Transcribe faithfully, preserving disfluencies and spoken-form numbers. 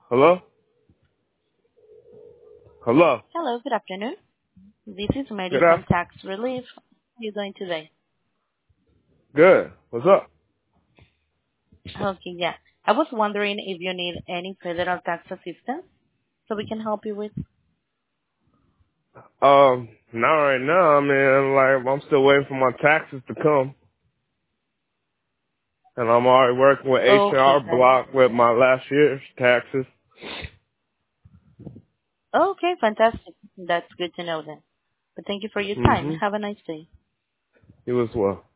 Hello? Hello? Hello, good afternoon. This is Mary Good from afternoon. Tax Relief. How are you doing today? Good. What's up? Okay, yeah. I was wondering if you need any federal tax assistance so we can help you with. Um, not right now, man. Like, I'm still waiting for my taxes to come. And I'm already working with H and R Okay, got it. Block with my last year's taxes. Okay, fantastic. That's good to know then. But thank you for your time. Mm-hmm. Have a nice day. You as well.